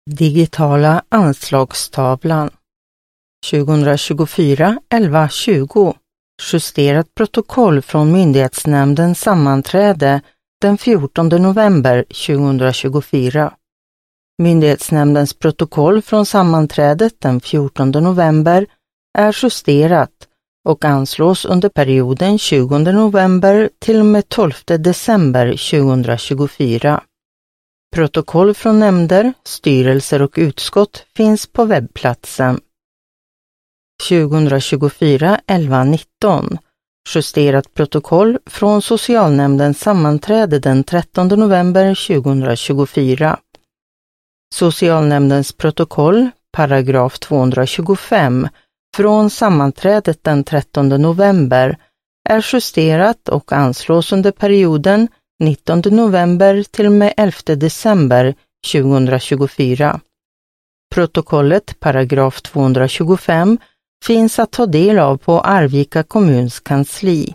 Digitala anslagstavlan 2024-11-20. Justerat protokoll från myndighetsnämndens sammanträde den 14 november 2024. Myndighetsnämndens protokoll från sammanträdet den 14 november är justerat och anslås under perioden 20 november till och med 12 december 2024. Protokoll från nämnder, styrelser och utskott finns på webbplatsen. 2024-11-19. Justerat protokoll från socialnämndens sammanträde den 13 november 2024. Socialnämndens protokoll, paragraf 225, från sammanträdet den 13 november är justerat och anslås under perioden 19 november till och med 11 december 2024. Protokollet, paragraf 225, finns att ta del av på Arvika kommuns kansli.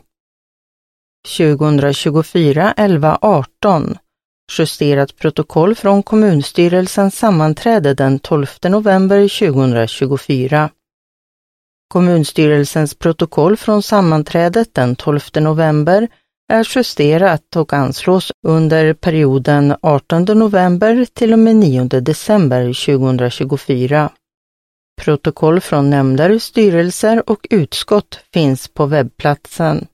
2024-11-18. Justerat protokoll från kommunstyrelsens sammanträde den 12 november 2024. Kommunstyrelsens protokoll från sammanträdet den 12 november är justerat och anslås under perioden 18 november till och med 9 december 2024. Protokoll från nämnder, styrelser och utskott finns på webbplatsen.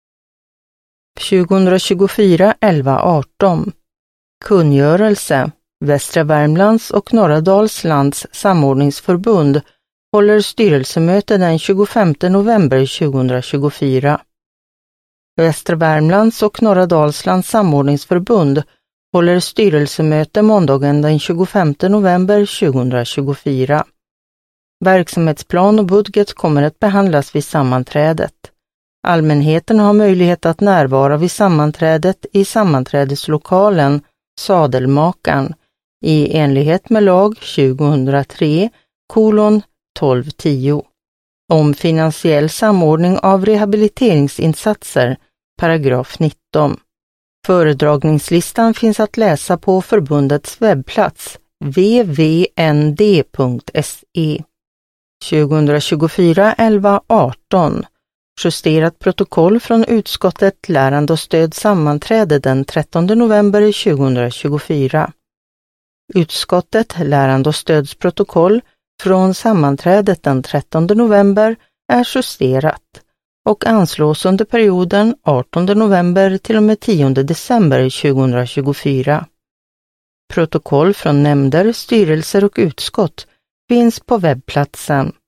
2024-11-18. Kungörelse. Västra Värmlands och Norra Dalslands samordningsförbund håller styrelsemöte den 25 november 2024. Västra Värmlands och Norra Dalslands samordningsförbund håller styrelsemöte måndagen den 25 november 2024. Verksamhetsplan och budget kommer att behandlas vid sammanträdet. Allmänheten har möjlighet att närvara vid sammanträdet i sammanträdeslokalen Sadelmakaren i enlighet med lag 2003:1210 om finansiell samordning av rehabiliteringsinsatser, paragraf 19. Föredragningslistan finns att läsa på förbundets webbplats www.nd.se. 2024-11-18. Justerat protokoll från utskottet Lärande och stöd sammanträde den 13 november 2024. Utskottet Lärande och stödsprotokoll från sammanträdet den 13 november är justerat och anslås under perioden 18 november till och med 10 december 2024. Protokoll från nämnder, styrelser och utskott finns på webbplatsen.